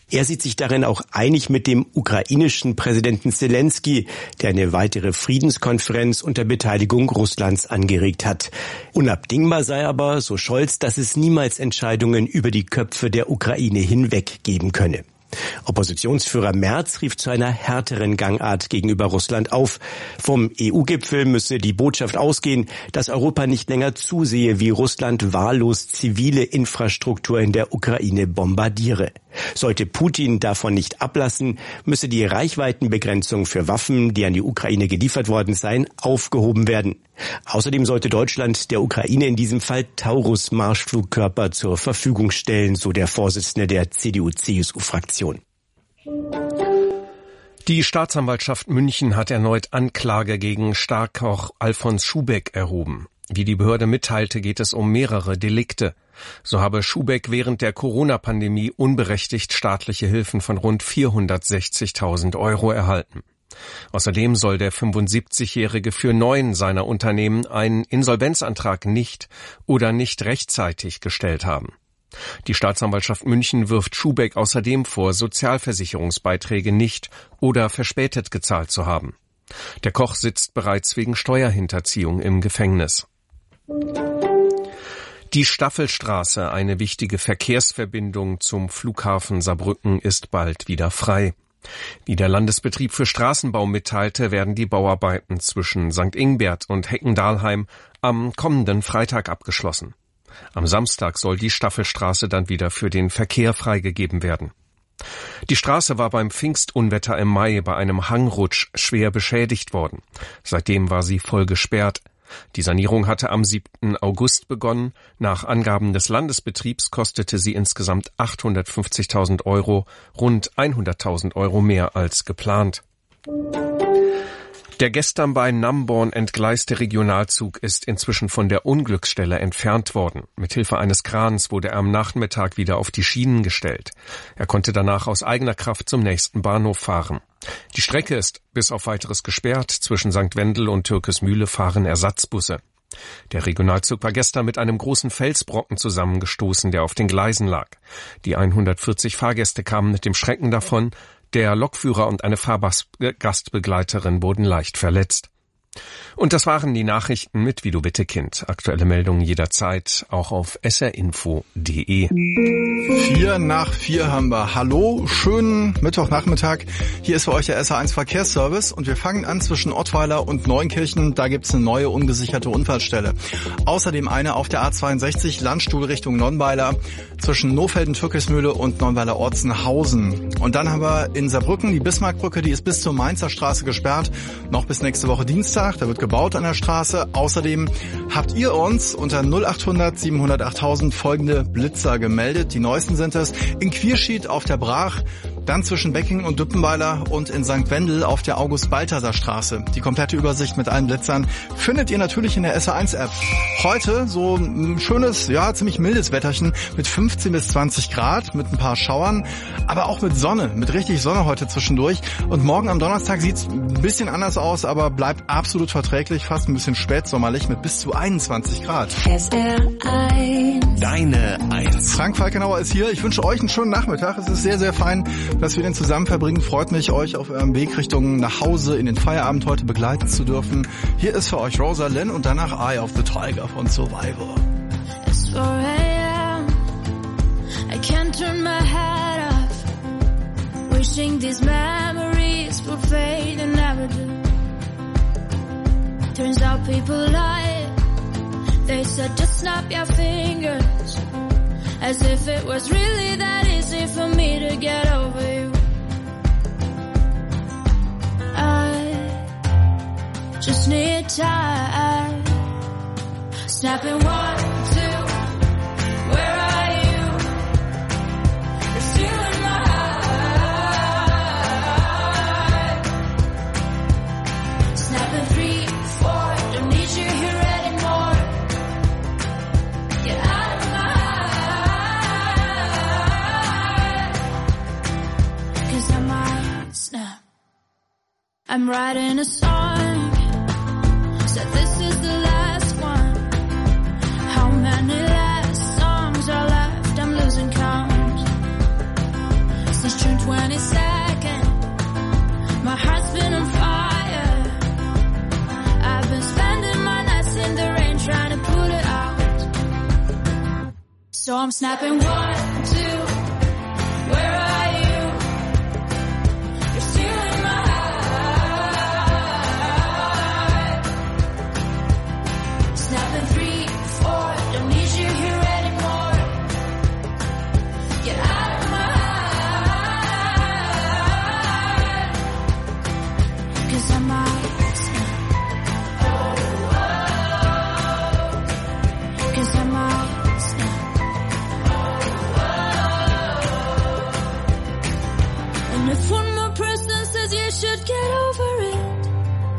Er sieht sich darin auch einig mit dem ukrainischen Präsidenten Selenskyj, der eine weitere Friedenskonferenz unter Beteiligung Russlands angeregt hat. Unabdingbar sei aber, so Scholz, dass es niemals Entscheidungen über die Köpfe der Ukraine hinweg geben könne. Oppositionsführer Merz rief zu einer härteren Gangart gegenüber Russland auf. Vom EU-Gipfel müsse die Botschaft ausgehen, dass Europa nicht länger zusehe, wie Russland wahllos zivile Infrastruktur in der Ukraine bombardiere. Sollte Putin davon nicht ablassen, müsse die Reichweitenbegrenzung für Waffen, die an die Ukraine geliefert worden seien, aufgehoben werden. Außerdem sollte Deutschland der Ukraine in diesem Fall Taurus-Marschflugkörper zur Verfügung stellen, so der Vorsitzende der CDU-CSU-Fraktion. Die Staatsanwaltschaft München hat erneut Anklage gegen Starkoch Alfons Schubeck erhoben. Wie die Behörde mitteilte, geht es um mehrere Delikte. So habe Schubeck während der Corona-Pandemie unberechtigt staatliche Hilfen von rund 460.000 € erhalten. Außerdem soll der 75-Jährige für 9 seiner Unternehmen einen Insolvenzantrag nicht rechtzeitig gestellt haben. Die Staatsanwaltschaft München wirft Schubeck außerdem vor, Sozialversicherungsbeiträge nicht oder verspätet gezahlt zu haben. Der Koch sitzt bereits wegen Steuerhinterziehung im Gefängnis. Die Staffelstraße, eine wichtige Verkehrsverbindung zum Flughafen Saarbrücken, ist bald wieder frei. Wie der Landesbetrieb für Straßenbau mitteilte, werden die Bauarbeiten zwischen St. Ingbert und Heckendahlheim am kommenden Freitag abgeschlossen. Am Samstag soll die Staffelstraße dann wieder für den Verkehr freigegeben werden. Die Straße war beim Pfingstunwetter im Mai bei einem Hangrutsch schwer beschädigt worden. Seitdem war sie voll gesperrt. Die Sanierung hatte am 7. August begonnen. Nach Angaben des Landesbetriebs kostete sie insgesamt 850.000 €, rund 100.000 € mehr als geplant. Der gestern bei Namborn entgleiste Regionalzug ist inzwischen von der Unglücksstelle entfernt worden. Mithilfe eines Krans wurde er am Nachmittag wieder auf die Schienen gestellt. Er konnte danach aus eigener Kraft zum nächsten Bahnhof fahren. Die Strecke ist bis auf Weiteres gesperrt. Zwischen St. Wendel und Türkesmühle fahren Ersatzbusse. Der Regionalzug war gestern mit einem großen Felsbrocken zusammengestoßen, der auf den Gleisen lag. Die 140 Fahrgäste kamen mit dem Schrecken davon. Der Lokführer und eine Fahrgastbegleiterin wurden leicht verletzt. Und das waren die Nachrichten mit Vido Wittekind. Aktuelle Meldungen jederzeit, auch auf srinfo.de. 4:04 haben wir. Hallo, schönen Mittwochnachmittag. Hier ist für euch der SR1 Verkehrsservice und wir fangen an zwischen Ottweiler und Neunkirchen. Da gibt's eine neue ungesicherte Unfallstelle. Außerdem eine auf der A62 Landstuhl Richtung Nonnweiler zwischen Nohfelden-Türkismühle und Nonnweiler-Orzenhausen. Und dann haben wir in Saarbrücken die Bismarckbrücke, die ist bis zur Mainzer Straße gesperrt, noch bis nächste Woche Dienstag. Da wird gebaut an der Straße. Außerdem habt ihr uns unter 0800 700 8000 folgende Blitzer gemeldet. Die neuesten sind es in Quierschied auf der Brach, dann zwischen Becking und Düppenweiler und in St. Wendel auf der August-Balthasar-Straße. Die komplette Übersicht mit allen Blitzern findet ihr natürlich in der SR1-App. Heute so ein schönes, ja ziemlich mildes Wetterchen mit 15 bis 20 Grad, mit ein paar Schauern, aber auch mit Sonne, mit richtig Sonne heute zwischendurch. Und morgen am Donnerstag sieht's ein bisschen anders aus, aber bleibt absolut verträglich, fast ein bisschen spätsommerlich mit bis zu 21 Grad. SR1. Deine 1. Frank Falkenauer ist hier. Ich wünsche euch einen schönen Nachmittag. Es ist sehr, sehr fein, dass wir den zusammen verbringen. Freut mich, euch auf eurem Weg Richtung nach Hause in den Feierabend heute begleiten zu dürfen. Hier ist für euch Rosa Lynn und danach Eye of the Tiger von Survivor. It's 4 a.m. I can't turn my head off. Wishing these memories will fade and never do. Turns out people lie. They said just snap your fingers. As if it was really that easy for me to get over you. I just need time. Snapping 1, 2, where are you? You're still in my heart. Snapping 3, 4, don't need you here anymore. Get out of my heart. 'Cause I might snap. I'm writing a song. Said this is the last one. How many last songs are left? I'm losing count. It's June 22nd. My heart's been on fire. I've been spending my nights in the rain trying to put it out. So I'm snapping 1, 2. Where are you? You're stealing my heart. Snapping 3, 4. Don't need you here anymore. Get out of my heart. 'Cause I might snap. 'Cause I might snap. And if one more person says you should get over it,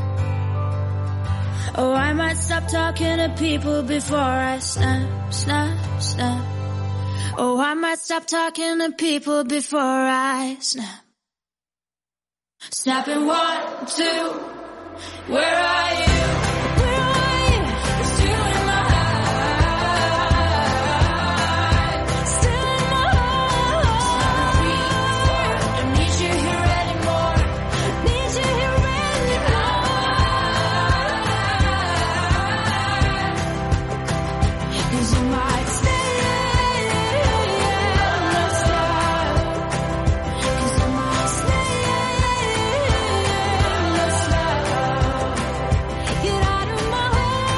oh, I might stop talking to people before I snap, snap, snap. Oh, I might stop talking to people before I snap. Snapping 1, 2. Where are you? Where are you? You're stealing my heart. Stealing my heart. Snapping 3, 4. Don't need you here anymore. Need you here anymore. 'Cause you might stay. Let's stop. 'Cause I might stay. Let's stop. Get out of my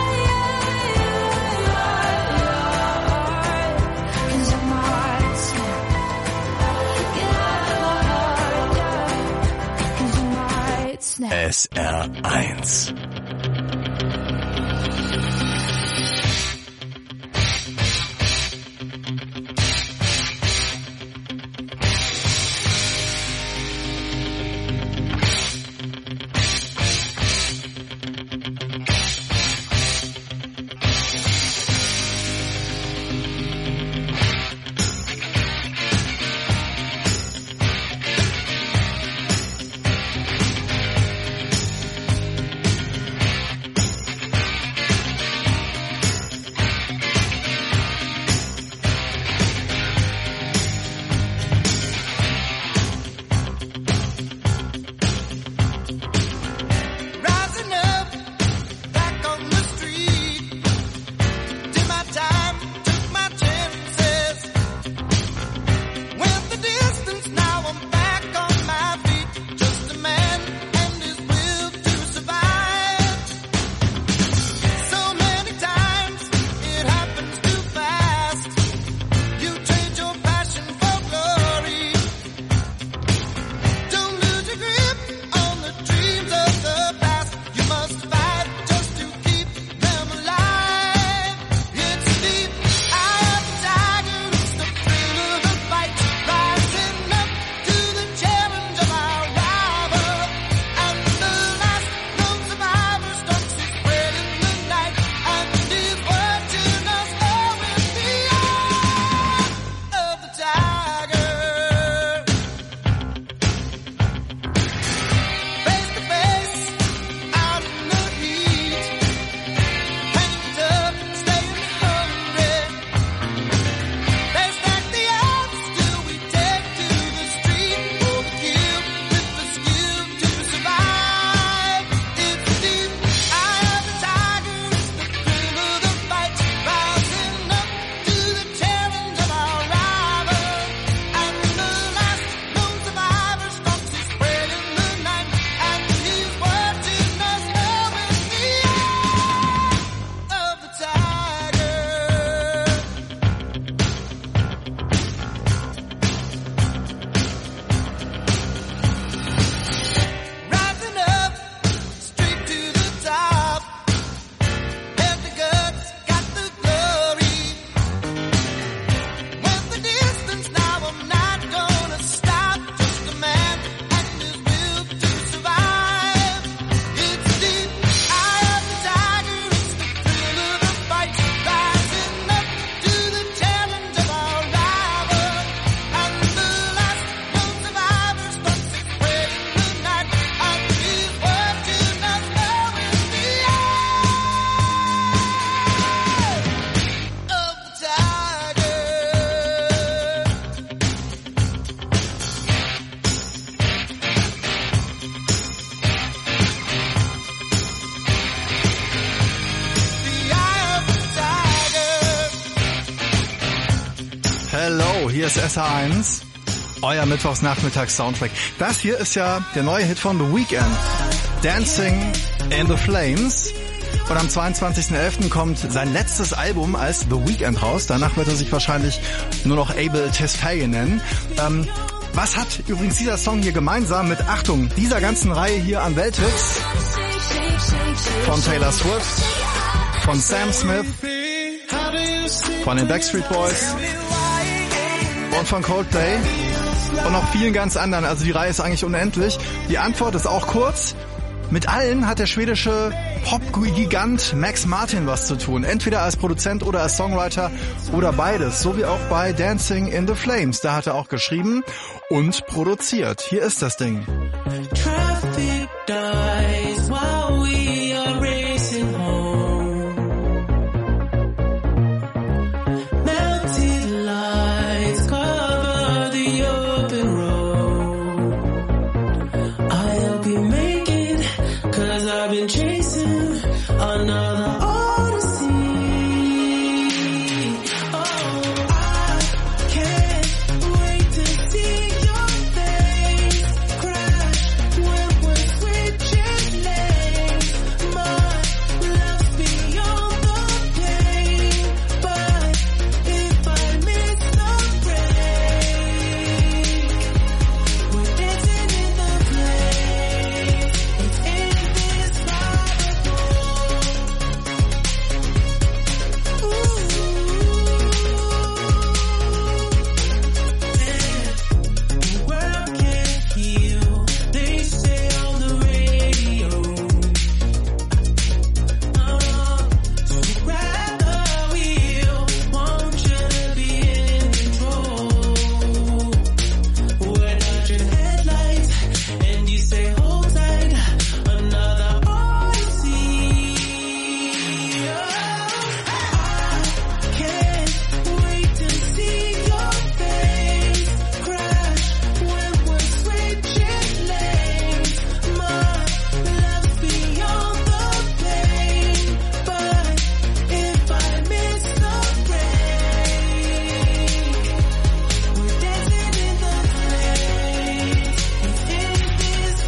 heart. 'Cause I might snap. Get out of my heart. 'Cause I might snap. SR1. Hier ist SR1, euer Mittwochsnachmittags-Soundtrack. Das hier ist ja der neue Hit von The Weeknd, Dancing in the Flames. Und am 22.11. kommt sein letztes Album als The Weeknd raus. Danach wird er sich wahrscheinlich nur noch Abel Tesfaye nennen. Was hat übrigens dieser Song hier gemeinsam mit, Achtung, dieser ganzen Reihe hier an Welthits? Von Taylor Swift, von Sam Smith, von den Backstreet Boys und von Coldplay und noch vielen ganz anderen. Also die Reihe ist eigentlich unendlich. Die Antwort ist auch kurz. Mit allen hat der schwedische Pop-Gigant Max Martin was zu tun. Entweder als Produzent oder als Songwriter oder beides. So wie auch bei Dancing in the Flames. Da hat er auch geschrieben und produziert. Hier ist das Ding. Traffic dies while we are racing home. Melted lights cover the open road. I'll be making, 'cause I've been chasing another odyssey. Oh, I can't wait to see your face crash when we're switching lanes. My love's beyond the pain, but if I miss the break, we're dancing in the flames. It's indescribable. The world can't heal, they say on the radio. So grab the wheel, won't you be in control? We're not your headlights, and you say hold tight, another odyssey. I can't wait to see your face crash when we're switching lanes. My love's beyond the pain, but if I miss the break, we're dancing in the flames. It's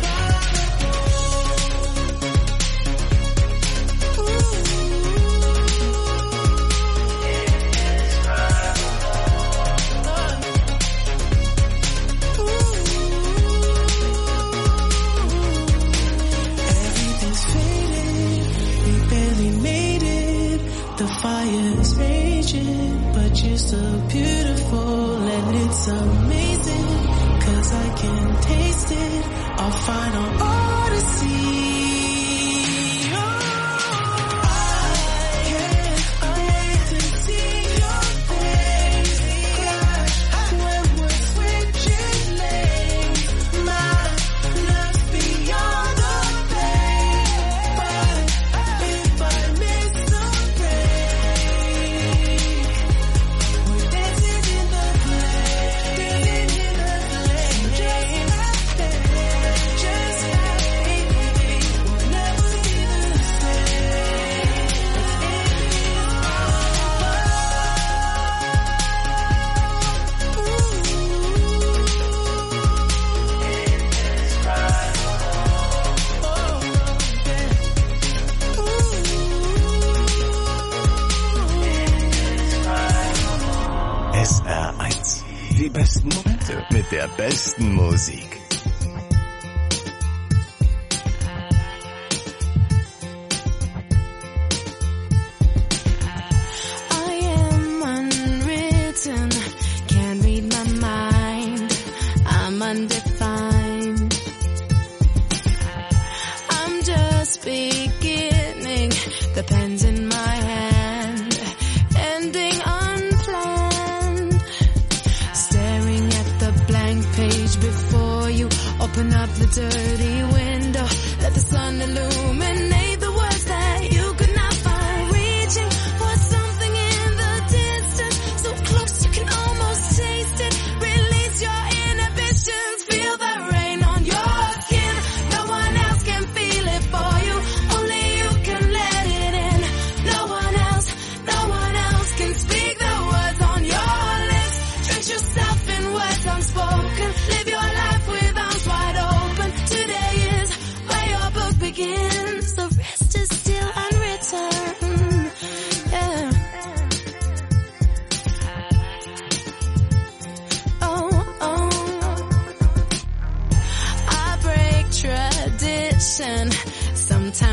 Everything's faded, we barely made it. The fire is raging, but you're so beautiful and it's amazing, 'cause I can taste it, our final odyssey. I can't wait to see your face crash when we're switching lanes. My love's beyond the pain, but if I miss the break, we're dancing in the flames, dancing in the flames, just like we'll never be the same. SR1. Die besten Momente mit der besten Musik. I am unwritten, can't read my mind. I'm undefined. I'm just beginning, the pen's in my hand, ending unplanned. Staring at the blank page before you, open up the dirty window, let the sun illuminate the words that you could not find. Reaching for something in the distance, so close you can almost taste it. Release your inhibitions, feel the rain on your skin. No one else can feel it for you, only you can let it in. No one else can speak the words on your lips. Drench yourself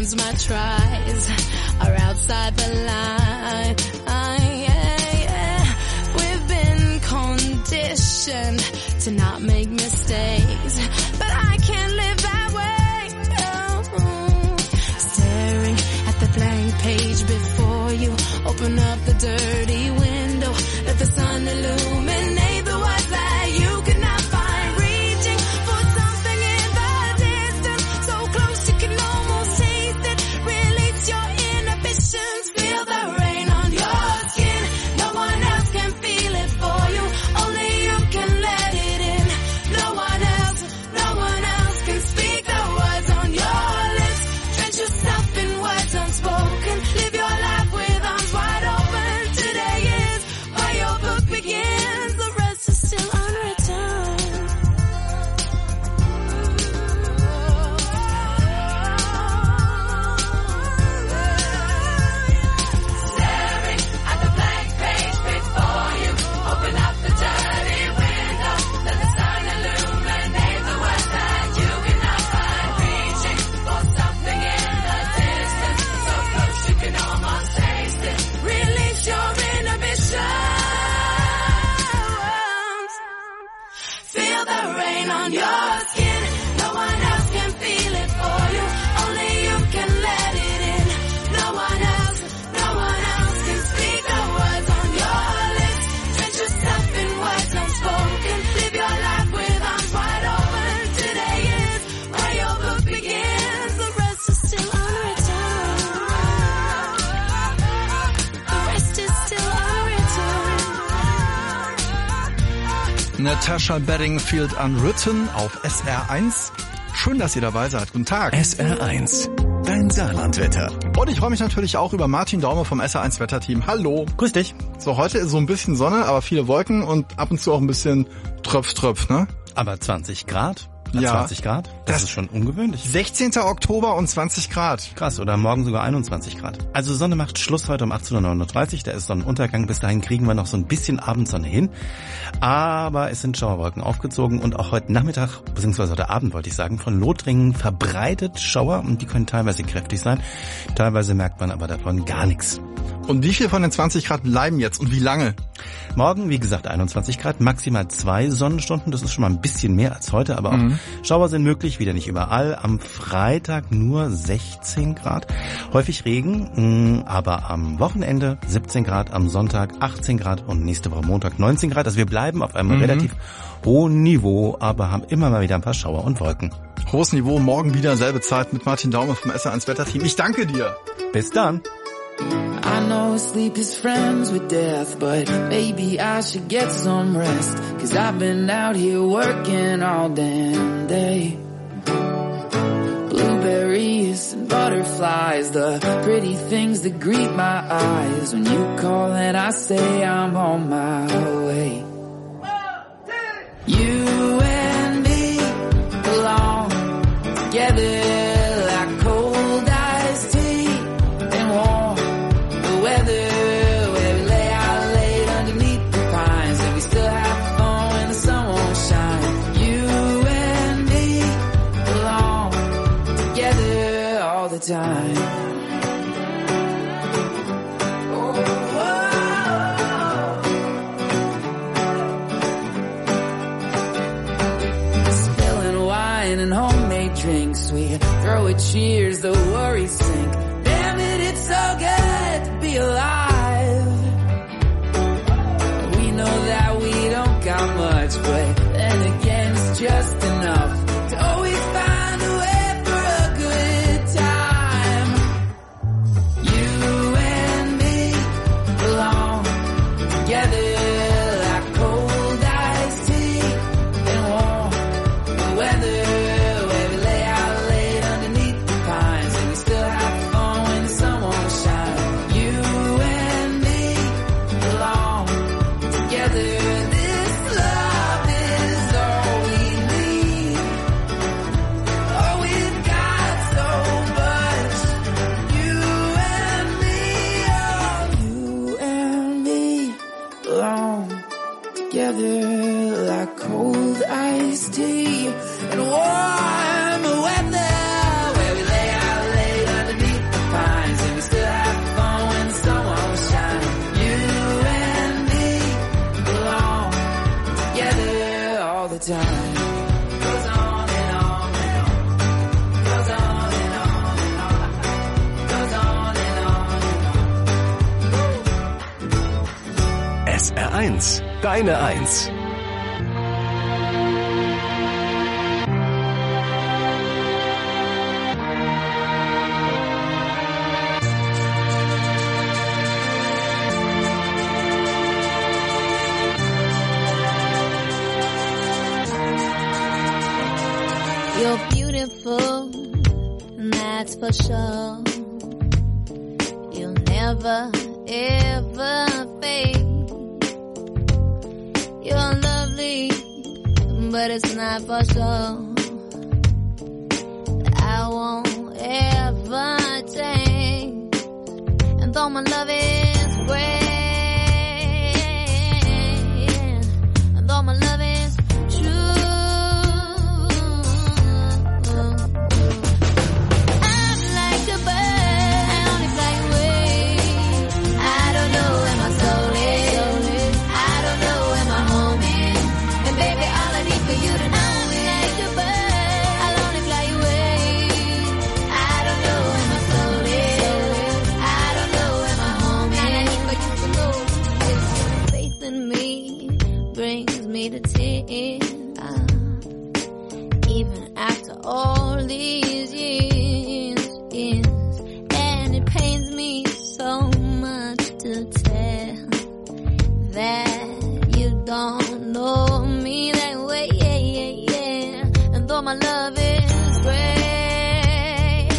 'cause my tries are outside the line. We've been conditioned to not make mistakes, but I can't live that way. Staring at the blank page before you, open up the dirty window, let the sun illuminate the words that you cannot find. Reaching for something in the distance, so close you can almost taste it. Release your inhibitions, feel the rain on your skin. No one else can feel it for you, only you can let it in. No one else can speak the words on your lips. Drench yourself in words unspoken, live your life with arms wide open. Today is where your book begins, the rest is still unwritten. Staring at the blank page before you, open up the dirty window, let the sun illuminate the words that you cannot find. Reaching for something in the distance, so close you can almost taste it. Release your inhibitions. Feel the rain on your skin. No one else can feel it for you, only you can let it in. No one else can speak the words on your lips. Drench yourself in words unspoken, live your life with arms wide open. Today is where your book begins, the rest is still unwritten. The rest is still unwritten. Natasha Bedingfield Unwritten auf SR1. Schön, dass ihr dabei seid. Guten Tag. SR1, dein Saarlandwetter. Und ich freue mich natürlich auch über Martin Daume vom SR1 Wetterteam. Hallo. Grüß dich. So, heute ist so ein bisschen Sonne, aber viele Wolken und ab und zu auch ein bisschen Tröpf, ne? Aber 20 Grad? Ja. 20 Grad? Das ist schon ungewöhnlich. 16. Oktober und 20 Grad. Krass, oder morgen sogar 21 Grad. Also Sonne macht Schluss heute um 18:39 Uhr, da ist Sonnenuntergang. Bis dahin kriegen wir noch so ein bisschen Abendsonne hin. Aber es sind Schauerwolken aufgezogen und auch heute Nachmittag, beziehungsweise heute Abend wollte ich sagen, von Lothringen verbreitet Schauer und die können teilweise kräftig sein. Teilweise merkt man aber davon gar nichts. Und wie viel von den 20 Grad bleiben jetzt und wie lange? Morgen, wie gesagt, 21 Grad, maximal 2 Sonnenstunden. Das ist schon mal ein bisschen mehr als heute, aber auch Schauer sind möglich, wieder nicht überall. Am Freitag nur 16 Grad. Häufig Regen, aber am Wochenende 17 Grad, am Sonntag 18 Grad und nächste Woche Montag 19 Grad. Also wir bleiben auf einem relativ hohen Niveau, aber haben immer mal wieder ein paar Schauer und Wolken. Hohes Niveau, morgen wieder selbe Zeit mit Martin Daume vom SR1 Wetterteam. Ich danke dir. Bis dann. I know sleep is friends with death, but maybe I should get some rest, 'cause I've been out here working all damn day. Blueberries and butterflies, the pretty things that greet my eyes when you call and I say I'm on my way. You and me belong together like cold iced tea and warm weather, where we lay out late underneath the pines and we still have fun when the sun won't shine. You and me belong together all the time. Spilling wine and homemade drinks, we throw a cheers, the worries sink. Damn it, it's so good to be alive. We know that we don't got much, but then again it's just enough to always find a way for a good time. You and me belong together like cold iced tea and warm weather, where we lay out late underneath the pines and we still have fun when the sun won't shine. You and SR1, deine Eins. You're beautiful, and that's for sure. You'll never, ever fade. You're lovely, but it's not for sure. I won't ever change. And though my love is great, and though my love is true, to tears, even after all these years, and it pains me so much to tell that you don't know me that way, and though my love is great,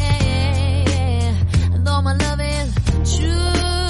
and though my love is true,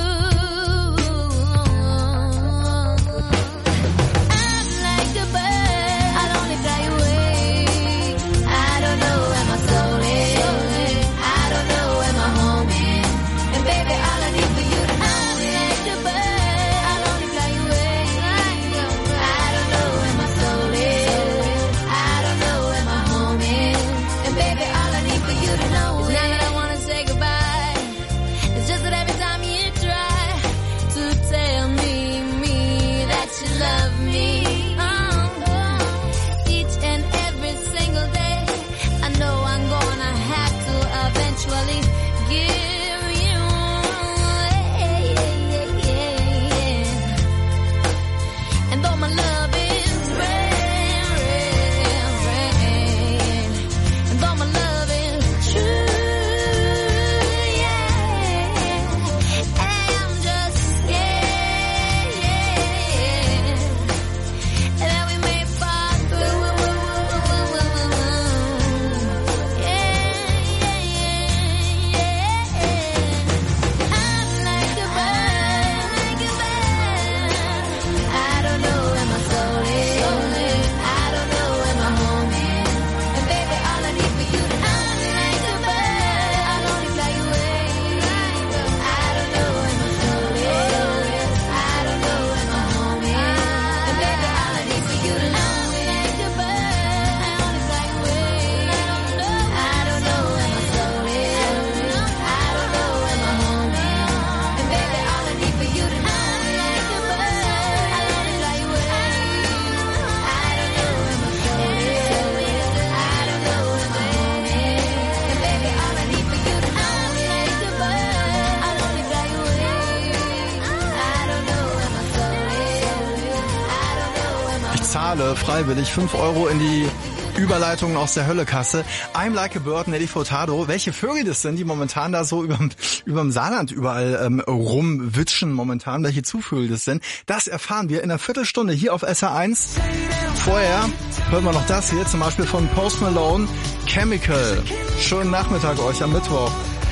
freiwillig 5 Euro in die Überleitung aus der Höllekasse. I'm Like a Bird, Nelly Furtado. Welche Vögel das sind, die momentan da so überm Saarland überall rumwitschen momentan, welche Zuvögel das sind, das erfahren wir in einer Viertelstunde hier auf SR1. Vorher hören wir noch das hier, zum Beispiel von Post Malone, Chemical. Schönen Nachmittag euch am Mittwoch.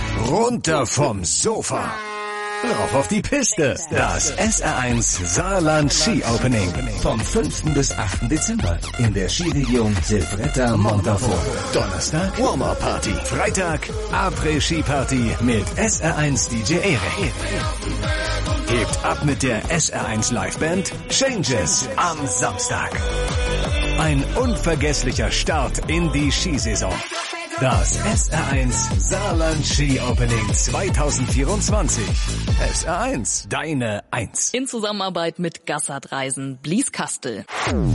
Runter vom Sofa. Rauf auf die Piste. Das SR1 Saarland Ski Opening. Vom 5. bis 8. Dezember in der Skiregion Silvretta Montafon. Donnerstag Warm-Up Party. Freitag Après-Ski Party mit SR1 DJ Erik. Hebt ab mit der SR1 Liveband Changes am Samstag. Ein unvergesslicher Start in die Skisaison. Das SR1 Saarland Ski Opening 2024. SR1, deine Eins. In Zusammenarbeit mit Gassert Reisen, Blieskastel.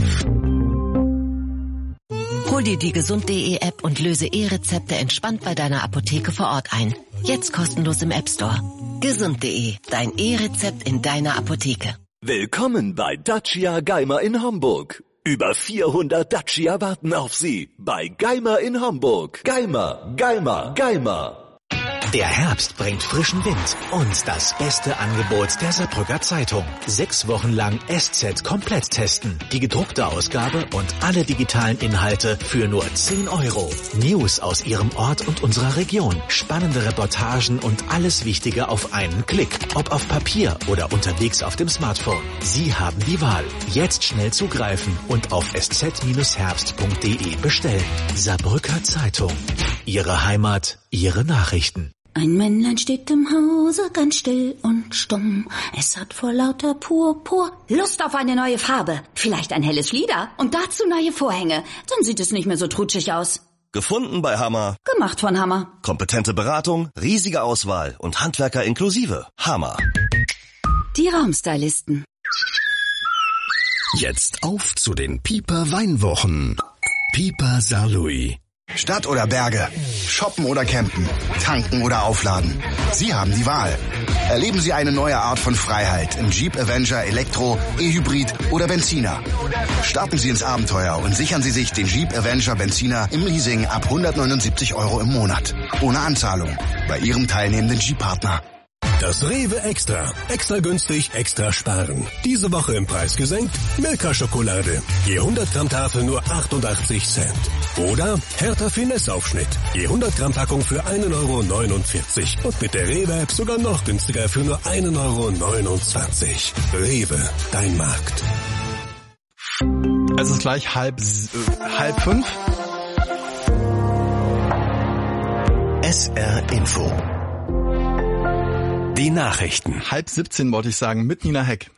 Hol dir die gesund.de App und löse E-Rezepte entspannt bei deiner Apotheke vor Ort ein. Jetzt kostenlos im App Store. Gesund.de, dein E-Rezept in deiner Apotheke. Willkommen bei Dacia Geimer in Hamburg. Über 400 Dacia warten auf Sie bei Geimer in Hamburg. Geimer, Geimer, Geimer. Der Herbst bringt frischen Wind und das beste Angebot der Saarbrücker Zeitung. 6 Wochen lang SZ komplett testen. Die gedruckte Ausgabe und alle digitalen Inhalte für nur 10 €. News aus Ihrem Ort und unserer Region. Spannende Reportagen und alles Wichtige auf einen Klick. Ob auf Papier oder unterwegs auf dem Smartphone. Sie haben die Wahl. Jetzt schnell zugreifen und auf sz-herbst.de bestellen. Saarbrücker Zeitung. Ihre Heimat, Ihre Nachrichten. Ein Männlein steht im Hause ganz still und stumm. Es hat vor lauter Purpur Lust auf eine neue Farbe. Vielleicht ein helles Flieder und dazu neue Vorhänge. Dann sieht es nicht mehr so trutschig aus. Gefunden bei Hammer. Gemacht von Hammer. Kompetente Beratung, riesige Auswahl und Handwerker inklusive. Hammer. Die Raumstylisten. Jetzt auf zu den Piper Weinwochen. Piper Saarlouis. Stadt oder Berge, shoppen oder campen, tanken oder aufladen. Sie haben die Wahl. Erleben Sie eine neue Art von Freiheit im Jeep Avenger Elektro, E-Hybrid oder Benziner. Starten Sie ins Abenteuer und sichern Sie sich den Jeep Avenger Benziner im Leasing ab 179 € im Monat. Ohne Anzahlung. Bei Ihrem teilnehmenden Jeep-Partner. Das Rewe Extra. Extra günstig, extra sparen. Diese Woche im Preis gesenkt. Milka-Schokolade. Je 100 Gramm Tafel nur 88 Cent. Oder Hertha Finesse-Aufschnitt. Je 100 Gramm Packung für 1,49 €. Und mit der Rewe-App sogar noch günstiger für nur 1,29 €. Rewe, dein Markt. Es ist gleich halb 5. SR Info. Die Nachrichten. 16:30 wollte ich sagen, mit Nina Heck.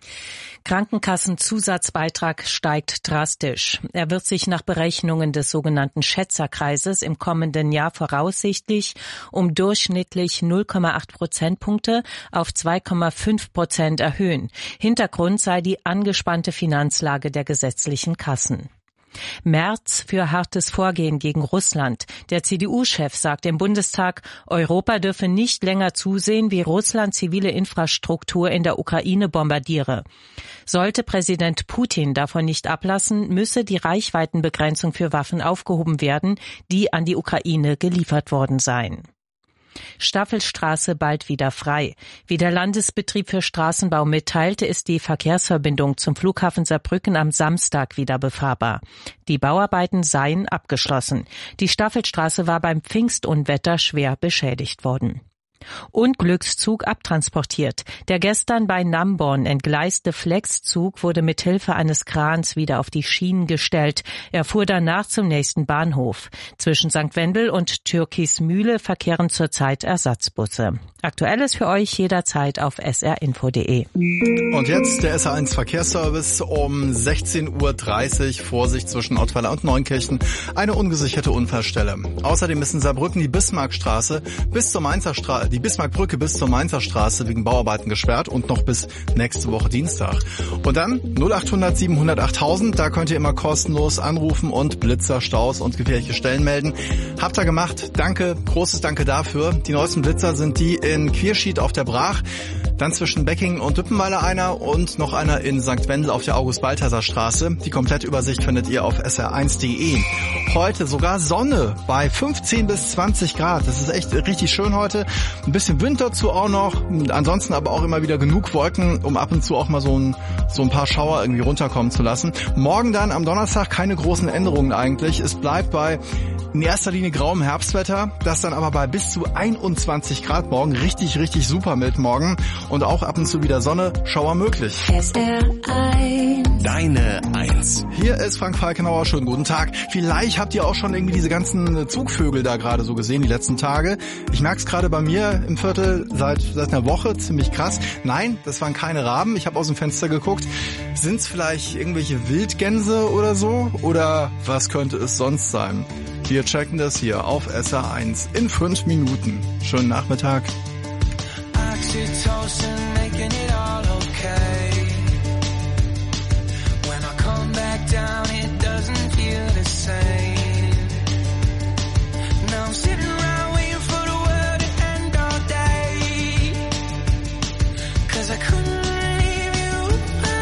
Krankenkassenzusatzbeitrag steigt drastisch. Er wird sich nach Berechnungen des sogenannten Schätzerkreises im kommenden Jahr voraussichtlich um durchschnittlich 0,8 Prozentpunkte auf 2,5% erhöhen. Hintergrund sei die angespannte Finanzlage der gesetzlichen Kassen. Merz für hartes Vorgehen gegen Russland. Der CDU-Chef sagt im Bundestag, Europa dürfe nicht länger zusehen, wie Russland zivile Infrastruktur in der Ukraine bombardiere. Sollte Präsident Putin davon nicht ablassen, müsse die Reichweitenbegrenzung für Waffen aufgehoben werden, die an die Ukraine geliefert worden seien. Staffelstraße bald wieder frei. Wie der Landesbetrieb für Straßenbau mitteilte, ist die Verkehrsverbindung zum Flughafen Saarbrücken am Samstag wieder befahrbar. Die Bauarbeiten seien abgeschlossen. Die Staffelstraße war beim Pfingstunwetter schwer beschädigt worden. Unglückszug abtransportiert. Der gestern bei Namborn entgleiste Flexzug wurde mit Hilfe eines Krans wieder auf die Schienen gestellt. Er fuhr danach zum nächsten Bahnhof. Zwischen St. Wendel und Türkismühle verkehren zurzeit Ersatzbusse. Aktuelles für euch jederzeit auf srinfo.de. Und jetzt der SR1 Verkehrsservice um 16:30 Uhr. Vorsicht zwischen Ottweiler und Neunkirchen. Eine ungesicherte Unfallstelle. Außerdem ist in Saarbrücken die Bismarckstraße bis zur Mainzer Straße, die Bismarckbrücke bis zur Mainzer Straße wegen Bauarbeiten gesperrt und noch bis nächste Woche Dienstag. Und dann 0800 700 8000, da könnt ihr immer kostenlos anrufen und Blitzer, Staus und gefährliche Stellen melden. Habt ihr gemacht. Danke, großes Danke dafür. Die neuesten Blitzer sind die in Quierschied auf der Brach, dann zwischen Becking und Düppenweiler einer und noch einer in St. Wendel auf der August-Balthasar Straße. Die komplette Übersicht findet ihr auf sr1.de. Heute sogar Sonne bei 15 bis 20 Grad. Das ist echt richtig schön heute. Ein bisschen Wind dazu auch noch. Ansonsten aber auch immer wieder genug Wolken, um ab und zu auch mal so ein paar Schauer irgendwie runterkommen zu lassen. Morgen dann am Donnerstag keine großen Änderungen eigentlich. Es bleibt bei in erster Linie grauem Herbstwetter. Das dann aber bei bis zu 21 Grad morgen. Richtig, richtig super mild morgen. Und auch ab und zu wieder Sonne, Schauer möglich. SR1. Deine 1. Hier ist Frank Falkenauer. Schönen guten Tag. Vielleicht habt ihr auch schon irgendwie diese ganzen Zugvögel da gerade so gesehen die letzten Tage. Ich merke es gerade bei mir im Viertel seit einer Woche, ziemlich krass. Nein, das waren keine Raben. Ich habe aus dem Fenster geguckt. Sind es vielleicht irgendwelche Wildgänse oder so? Oder was könnte es sonst sein? Wir checken das hier auf SR1 in 5 Minuten. Schönen Nachmittag. Oxytocin making it all okay. When I come back down, it doesn't feel the same. Now I'm sitting around waiting for the world to end all day. 'Cause I couldn't leave you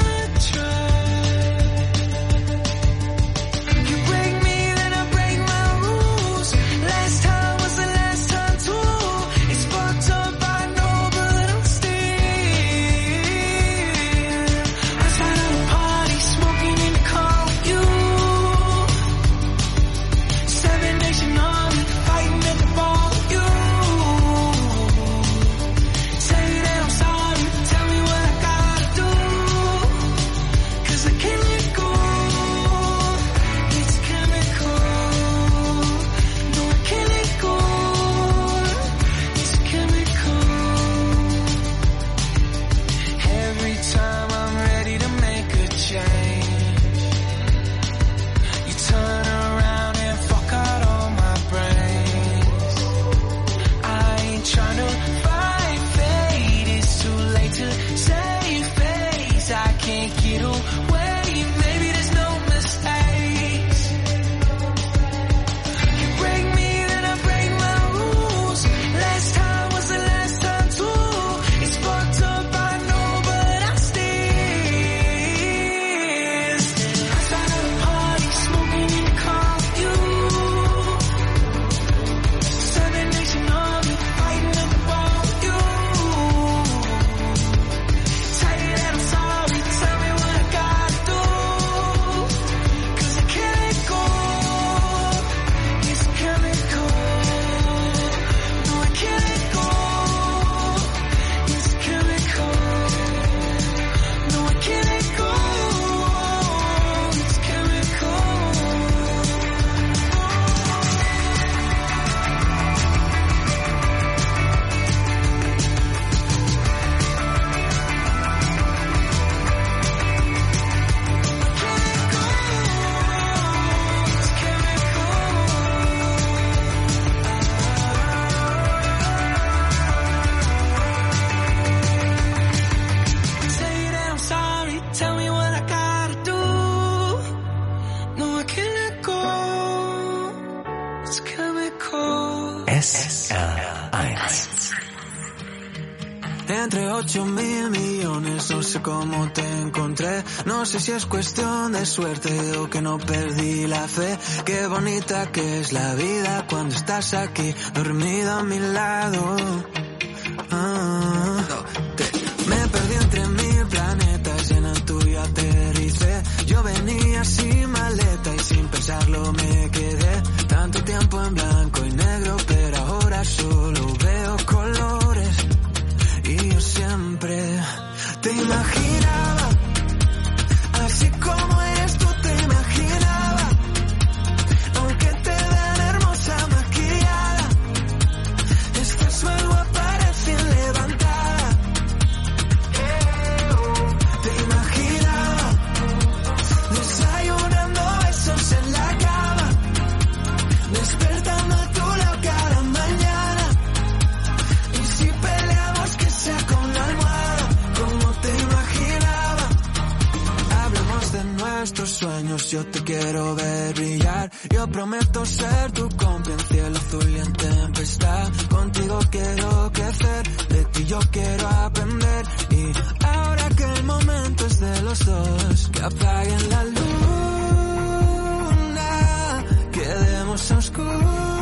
SR1. Entre 8.000 millones, no sé cómo te encontré. No sé si es cuestión de suerte o que no perdí la fe. Qué bonita que es la vida cuando estás aquí, dormido a mi lado. Me perdí entre 1000 planetas y en el tuyo aterricé. Yo venía sin maleta y sin pensarlo me quedé. Tanto tiempo en blanco y negro, pero ahora solo veo colores. Y yo siempre te imaginaba, así como eres tú te imaginaba. Aunque te vean hermosa maquillada, estás algo aparecen levantada. Te imaginaba, desayunando besos en la cama, despertando a tu lado cada mañana. Y si peleamos que sea con la almohada, como te imaginaba. Hablemos de nuestros sueños, yo te quiero ver brillar. Yo prometo ser tu compa en cielo azul y en tempestad. Contigo quiero crecer, de ti yo quiero aprender. Y ahora que el momento es de los dos, que apaguen la luna, quedemos a oscuras.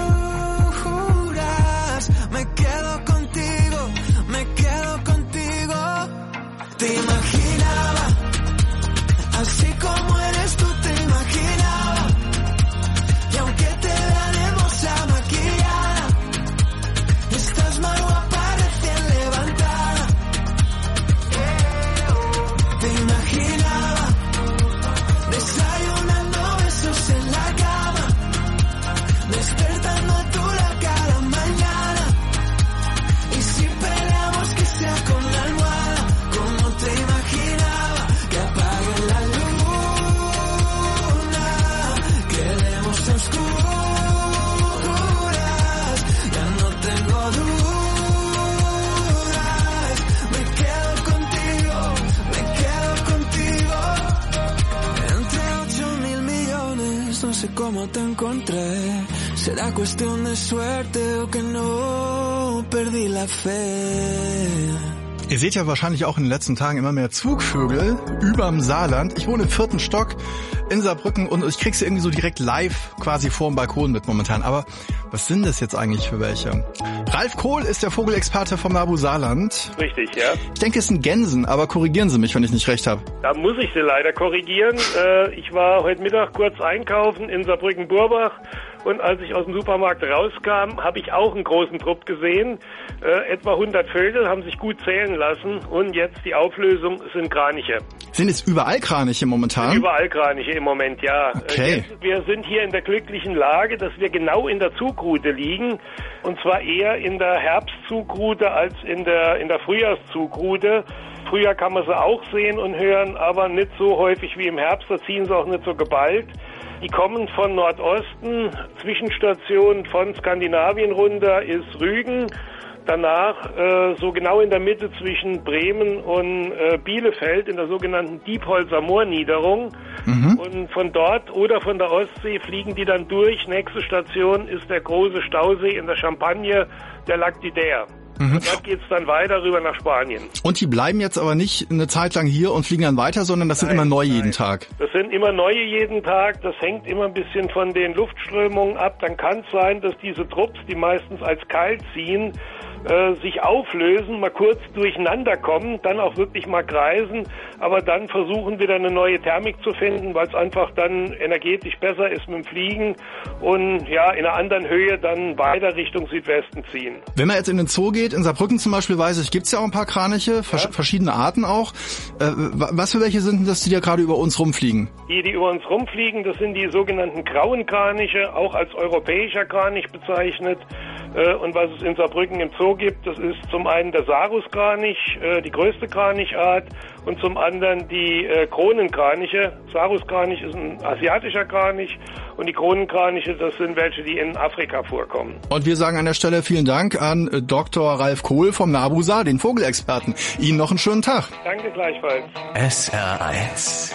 Me quedo contigo, me quedo contigo. Te imaginaba, así como eres tú te imaginaba. Y aunque te vean hermosa maquillada, estás más guapa recién levantada. Te imaginaba, desayunando besos en la cama, despertando a tu lado cada mañana. Y si peleamos que sea con la almohada, como te imaginaba. Que apague la luna, quedemos a oscuras. Ya no tengo dudas, me quedo contigo, me quedo contigo. Entre 8.000 millones, no sé cómo te encontré. Será cuestión de suerte o que no perdí la fe. Ihr seht ja wahrscheinlich auch in den letzten Tagen immer mehr Zugvögel überm Saarland. Ich wohne im 4. Stock in Saarbrücken und ich krieg sie irgendwie so direkt live quasi vorm Balkon mit momentan. Aber was sind das jetzt eigentlich für welche? Ralf Kohl ist der Vogelexperte vom NABU Saarland. Richtig, ja. Ich denke, es sind Gänsen, aber korrigieren Sie mich, wenn ich nicht recht habe. Da muss ich Sie leider korrigieren. Ich war heute Mittag kurz einkaufen in Saarbrücken-Burbach. Und als ich aus dem Supermarkt rauskam, habe ich auch einen großen Trupp gesehen. Etwa 100 Vögel haben sich gut zählen lassen. Und jetzt die Auflösung sind Kraniche. Sind es überall Kraniche momentan? Überall Kraniche im Moment, ja. Okay. Wir sind hier in der glücklichen Lage, dass wir genau in der Zugroute liegen. Und zwar eher in der Herbstzugroute als in der Frühjahrszugroute. Frühjahr kann man sie auch sehen und hören, aber nicht so häufig wie im Herbst. Da ziehen sie auch nicht so geballt. Die kommen von Nordosten. Zwischenstation von Skandinavien runter ist Rügen. Danach so genau in der Mitte zwischen Bremen und Bielefeld in der sogenannten Diepholzer Moorniederung. Und von dort oder von der Ostsee fliegen die dann durch. Nächste Station ist der große Stausee in der Champagne, der Lac d'Isère. Und dort geht's dann weiter rüber nach Spanien. Und die bleiben jetzt aber nicht eine Zeit lang hier und fliegen dann weiter, sondern das sind immer neue jeden Tag. Das sind immer neue jeden Tag. Das hängt immer ein bisschen von den Luftströmungen ab. Dann kann es sein, dass diese Trupps, die meistens als Keil ziehen, sich auflösen, mal kurz durcheinander kommen, dann auch wirklich mal kreisen, aber dann versuchen wieder eine neue Thermik zu finden, weil es einfach dann energetisch besser ist mit dem Fliegen und ja, in einer anderen Höhe dann weiter Richtung Südwesten ziehen. Wenn man jetzt in den Zoo geht, in Saarbrücken zum Beispiel, weiß ich, gibt's ja auch ein paar Kraniche, verschiedene Arten auch. Was für welche sind denn das, die da gerade über uns rumfliegen? Die über uns rumfliegen, das sind die sogenannten grauen Kraniche, auch als europäischer Kranich bezeichnet. Und was es in Saarbrücken im Zoo gibt, das ist zum einen der Saruskranich, die größte Kranichart, und zum anderen die Kronenkraniche. Saruskranich ist ein asiatischer Kranich und die Kronenkraniche, das sind welche, die in Afrika vorkommen. Und wir sagen an der Stelle vielen Dank an Dr. Ralf Kohl vom NABU Saar, den Vogelexperten. Ihnen noch einen schönen Tag. Danke gleichfalls. SR1.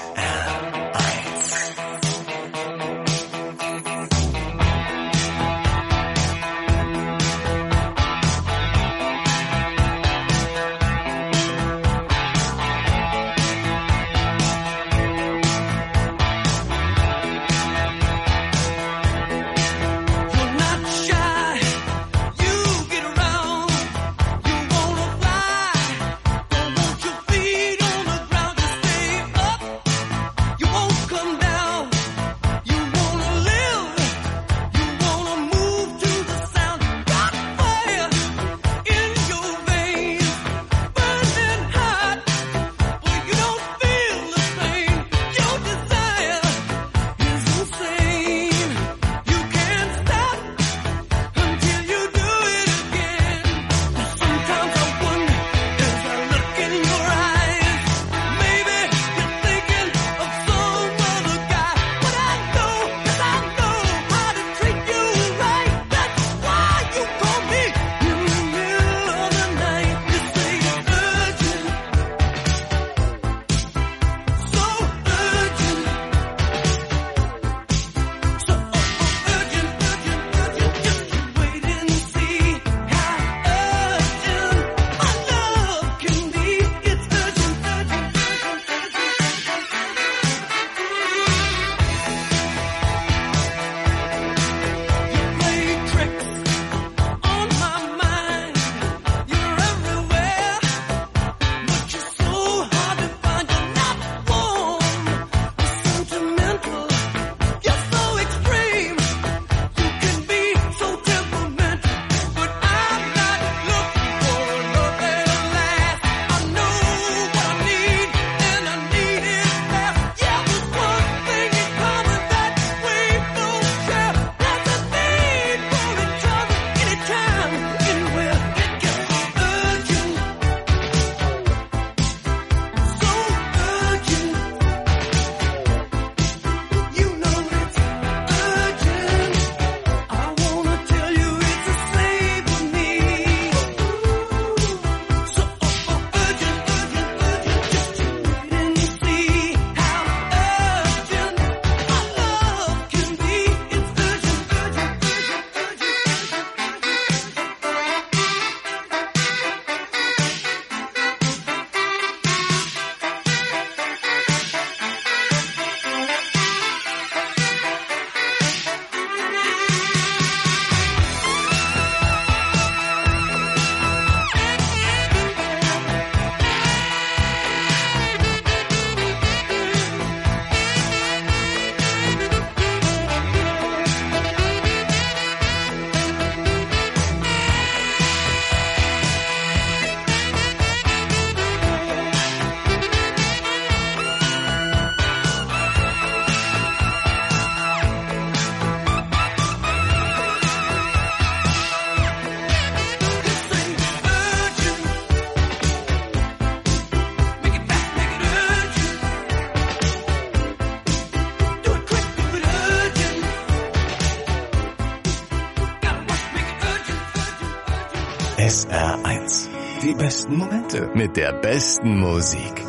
SR1. Die besten Momente mit der besten Musik.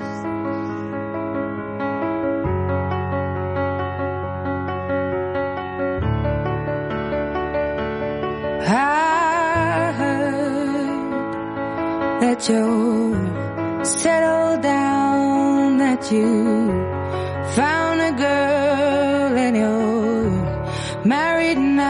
I heard that you settled down, that you found a girl and you're married now.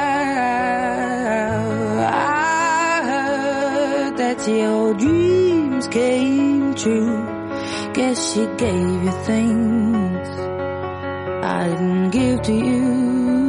I heard that your dreams came true. Guess she gave you things I didn't give to you.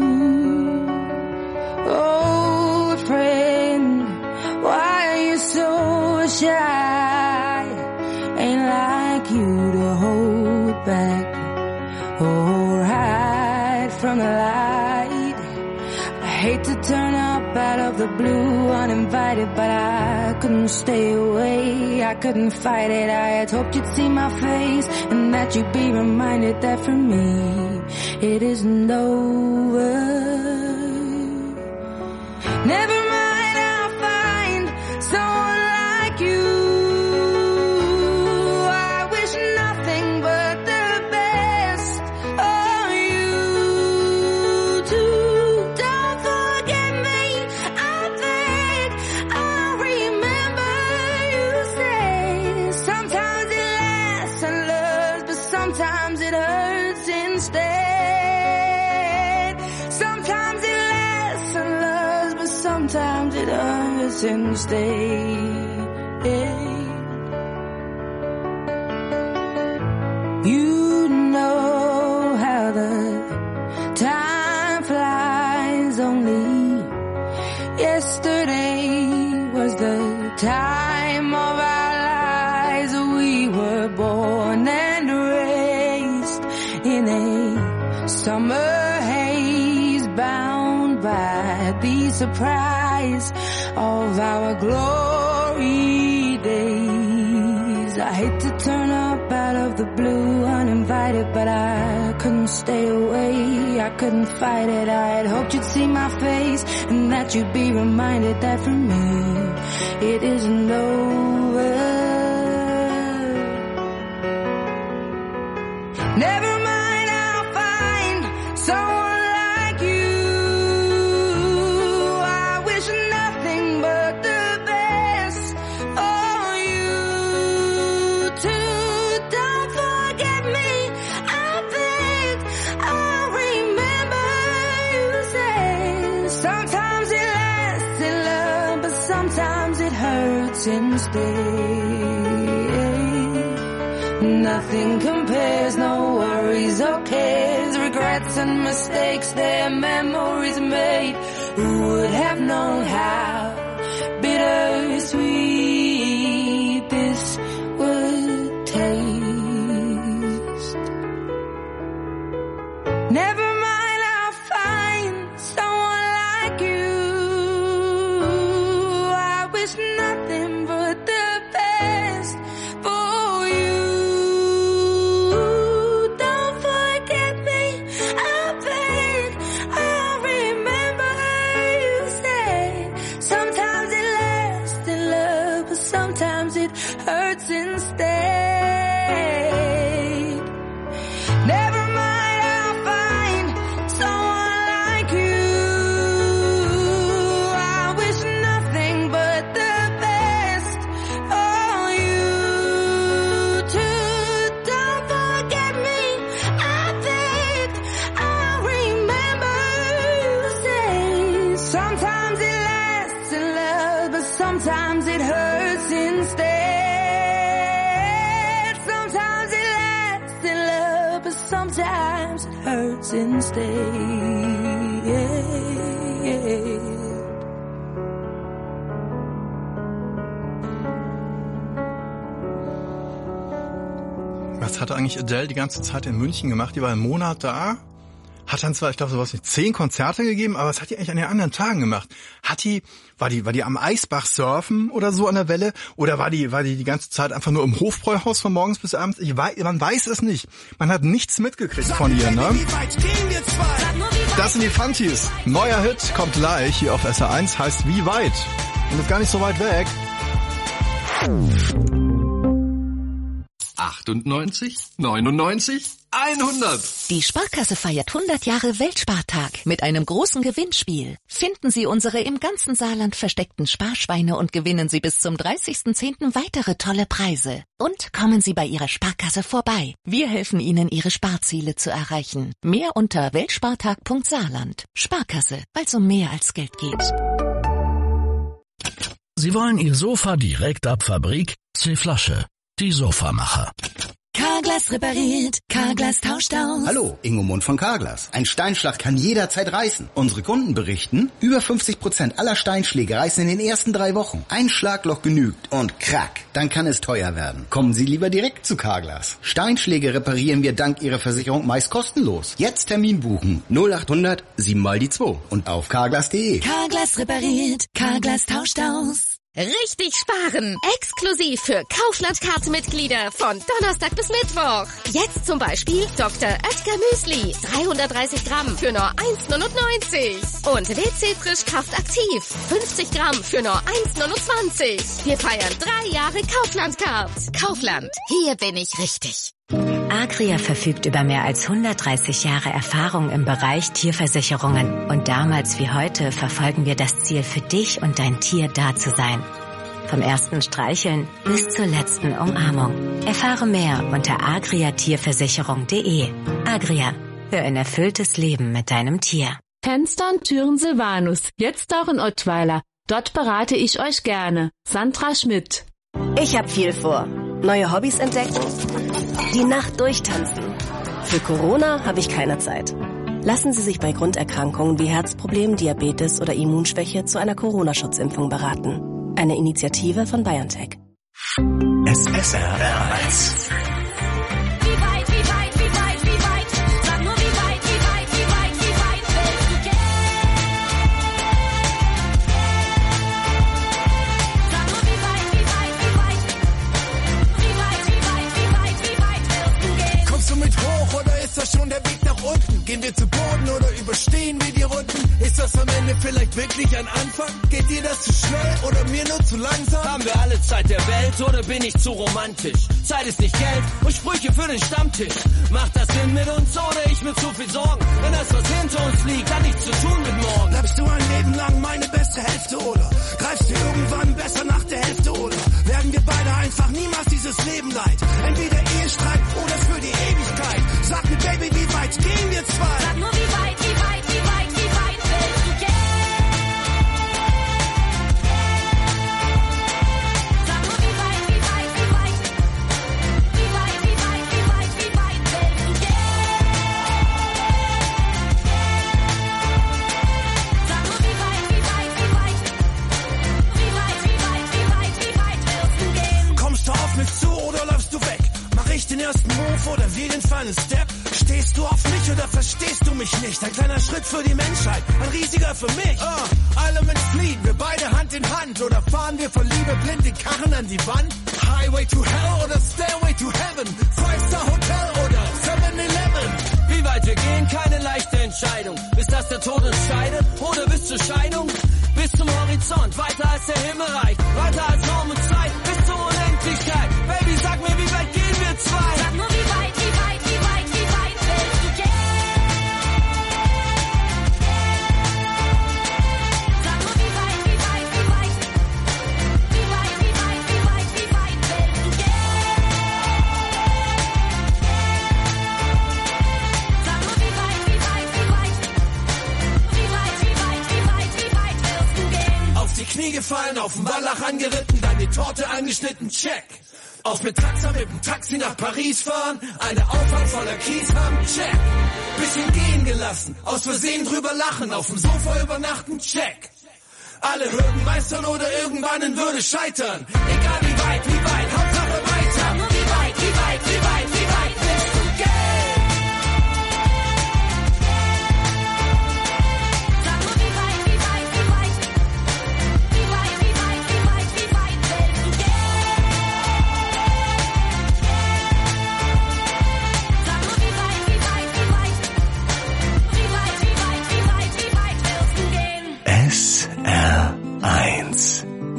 Old friend, why are you so shy? Ain't like you to hold back or hide from the light. I hate to turn up out of the blue uninvited, but I couldn't stay away, I couldn't fight it. I had hoped you'd see my face and that you'd be reminded that for me it isn't over. Never mind, I'll find someone like you. I wish nothing but the best for you too. Don't forget me, I beg. I remember you say sometimes it lasts and loves, but sometimes it hurts instead. Sometimes it lasts and loves, but sometimes it hurts instead. You know how the time flies. Only yesterday was the time of our lives. We were born and raised in a summer haze, bound by the surprise of our glory days. I hate to turn up out of the blue uninvited, but I couldn't stay away, I couldn't fight it. I had hoped you'd see my face and that you'd be reminded that for me it isn't over. Never mind, I'll find someone like you. I wish nothing but the best for you too. Don't forget me, I beg. I remember you say sometimes it lasts in love, but sometimes it hurts instead. Nothing compares, no worries or cares, regrets and mistakes, their memories made. Who would have known how bittersweet this would taste? Never mind, I'll find someone like you. I wish nothing but the best for you. Don't forget me, I beg. I remember you said sometimes it lasts in love, but sometimes it hurts instead. Never mind, I'll find someone like you. I wish nothing but the best for you too. Don't forget me, I beg. I remember you say sometimes it lasts in love, but sometimes it hurts instead. Sometimes it lasts in love, but sometimes it hurts instead. Was hat eigentlich Adele die ganze Zeit in München gemacht? Die war einen Monat da, hat dann zwar, ich glaube, sowas nicht 10 Konzerte gegeben, aber was hat die eigentlich an den anderen Tagen gemacht? War die am Eisbach surfen oder so an der Welle? Oder war die ganze Zeit einfach nur im Hofbräuhaus von morgens bis abends? Man weiß es nicht. Man hat nichts mitgekriegt von ihr, ne? Das sind die Funties. Neuer Hit kommt gleich hier auf SR1, heißt Wie weit? und ist gar nicht so weit weg. 98, 99, 100. Die Sparkasse feiert 100 Jahre Weltspartag mit einem großen Gewinnspiel. Finden Sie unsere im ganzen Saarland versteckten Sparschweine und gewinnen Sie bis zum 30.10. weitere tolle Preise. Und kommen Sie bei Ihrer Sparkasse vorbei. Wir helfen Ihnen, Ihre Sparziele zu erreichen. Mehr unter weltspartag.saarland. Sparkasse, weil es um mehr als Geld geht. Sie wollen Ihr Sofa direkt ab Fabrik? C-Flasche. Die Sofamacher. Carglass repariert, Carglass tauscht aus. Hallo, Ingo Mund von Carglass. Ein Steinschlag kann jederzeit reißen. Unsere Kunden berichten, über 50% aller Steinschläge reißen in den ersten 3 Wochen. Ein Schlagloch genügt und krack, dann kann es teuer werden. Kommen Sie lieber direkt zu Carglass. Steinschläge reparieren wir dank Ihrer Versicherung meist kostenlos. Jetzt Termin buchen. 0800 7x2 und auf carglass.de. Carglass repariert, Carglass tauscht aus. Richtig sparen! Exklusiv für Kaufland-Kartenmitglieder von Donnerstag bis Mittwoch. Jetzt zum Beispiel Dr. Oetker Müsli, 330 Gramm für nur 1,99. Und WC Frischkraft Aktiv, 50 Gramm für nur 1,29. Wir feiern 3 Jahre Kaufland-Card. Kaufland, hier bin ich richtig. Agria verfügt über mehr als 130 Jahre Erfahrung im Bereich Tierversicherungen. Und damals wie heute verfolgen wir das Ziel, für dich und dein Tier da zu sein. Vom ersten Streicheln bis zur letzten Umarmung. Erfahre mehr unter agriatierversicherung.de. Agria, für ein erfülltes Leben mit deinem Tier. Fenster und Türen Silvanus, jetzt auch in Ottweiler. Dort berate ich euch gerne. Sandra Schmidt. Ich hab viel vor. Neue Hobbys entdecken, die Nacht durchtanzen. Für Corona habe ich keine Zeit. Lassen Sie sich bei Grunderkrankungen wie Herzproblemen, Diabetes oder Immunschwäche zu einer Corona-Schutzimpfung beraten. Eine Initiative von BioNTech. SSR1. Schon der Weg nach unten? Gehen wir zu Boden oder überstehen wir die Runden? Ist das am Ende vielleicht wirklich ein Anfang? Geht dir das zu schnell oder mir nur zu langsam? Haben wir alle Zeit der Welt oder bin ich zu romantisch? Zeit ist nicht Geld und Sprüche für den Stammtisch. Macht das Sinn mit uns oder ich mit zu viel Sorgen? Wenn das, was hinter uns liegt, hat nichts zu tun mit morgen. Bleibst du ein Leben lang meine beste Hälfte oder greifst du irgendwann besser nach der Hälfte oder werden wir beide einfach niemals dieses Leben leid? Entweder Ehestreit oder für die Ewigkeit. Sag mir, Baby, wie weit gehen wir zwei? Sag nur, wie weit, wie weit, wie weit, wie weit willst du gehen? Sag nur, wie weit, wie weit, wie weit, wie weit, wie weit, wie weit, wie weit willst du gehen? Sag nur, wie weit, wie weit, wie weit, wie weit, wie weit, wie weit, wie weit willst du gehen? Kommst du auf mich zu oder läufst du weg? Mach ich den ersten Move oder wir den feinen Step? Stehst du auf mich oder verstehst du mich nicht? Ein kleiner Schritt für die Menschheit, ein riesiger für mich. Elements fliehen, wir beide Hand in Hand. Oder fahren wir vor Liebe blind den Karren an die Wand? Highway to Hell oder Stairway to Heaven? Five-Star Hotel oder 7-Eleven? Wie weit wir gehen, keine leichte Entscheidung. Bis dass der Tod uns scheidet oder bis zur Scheidung? Bis zum Horizont, weiter als der Himmel reicht. Weiter als Raum und Zeit, bis zur Unendlichkeit. Baby, sag mir, wie weit gehen wir zwei? Sag nur, wie weit, wie weit, wie weit, wie weit willst du gehen? Sag nur, wie weit, wie weit, wie weit, wie weit, wie weit, wie weit, wie weit willst du gehen? Sag nur, wie weit, wie weit, wie weit, wie weit, wie weit, wie weit, wie weit willst du gehen? Auf die Knie gefallen, auf den Wallach angeritten, dann die Torte angeschnitten, check. Auf mit Taxa mit dem Taxi nach Paris fahren, eine Auffahrt voller Kies haben, check. Bisschen gehen gelassen, aus Versehen drüber lachen, auf dem Sofa übernachten, check. Alle Hürden meistern oder irgendwann in Würde scheitern. Egal wie weit, Hauptsache weiter. Nur wie weit, wie weit, wie weit, wie weit willst du gehen? Sag nur, wie weit, wie weit, wie weit, wie weit, wie weit, wie weit, wie weit willst du gehen? Sag nur, wie weit, wie weit, wie weit, wie weit, wie weit, wie weit, wie weit willst du gehen? SR1.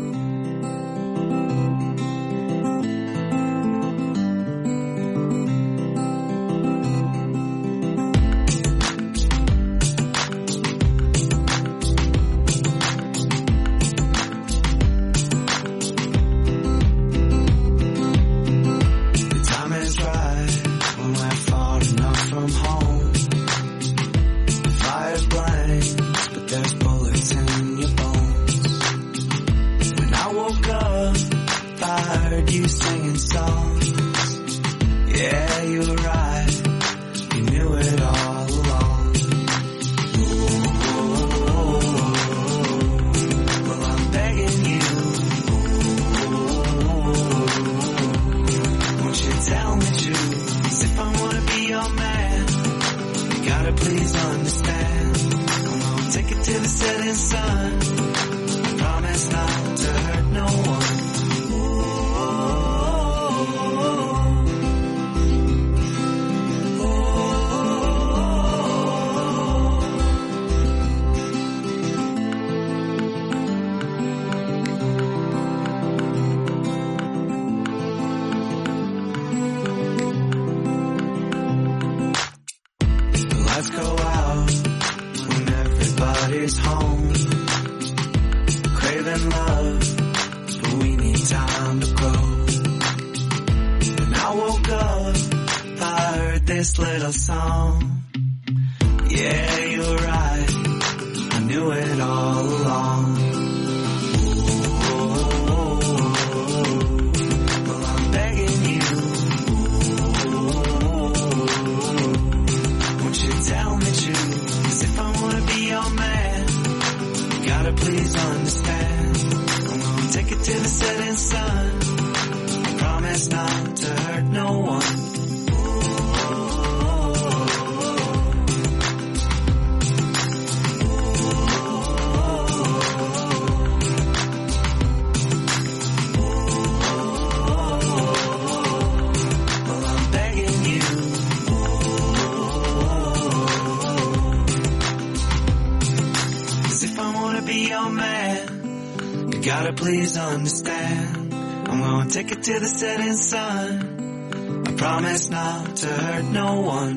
the setting sun. Promise not to hurt no one. Lights go out when everybody's home. Craving love, but we need time to grow. When I woke up, I heard this little song. Yeah, you're right, I knew it all along. Well, I'm begging you, won't you tell me true? 'Cause if I wanna be your man, you gotta please understand. I'm gonna take it to the setting sun. I promise not to hurt no one. Well, I'm begging you. 'Cause if I wanna be your man, you gotta please understand. I'm gonna take it to the setting sun. I promise not to hurt no one.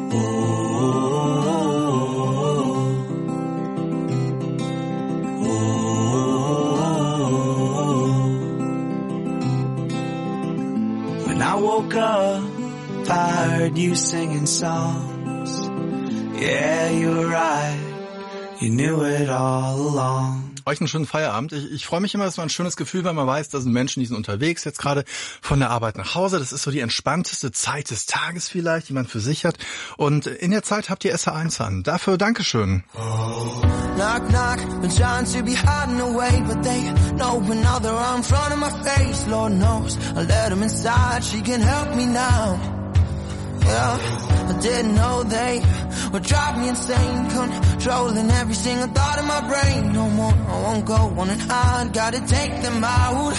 When I woke up, I heard you singing songs. Yeah, you were right. You knew it all along. Euch einen schönen Feierabend. Ich freue mich immer, das war ein schönes Gefühl, wenn man weiß, da sind Menschen, die sind unterwegs, jetzt gerade von der Arbeit nach Hause. Das ist so die entspannteste Zeit des Tages vielleicht, die man für sich hat. Und in der Zeit habt ihr SR1 an. Dafür Dankeschön. Knock, knock, been trying to be hiding away, but they know now they're right in front of my face. Lord knows, I let them inside, she can help me now. Yeah, I didn't know they would drive me insane, controlling every single thought in my brain. No more, I won't go on and hide, gotta take them out.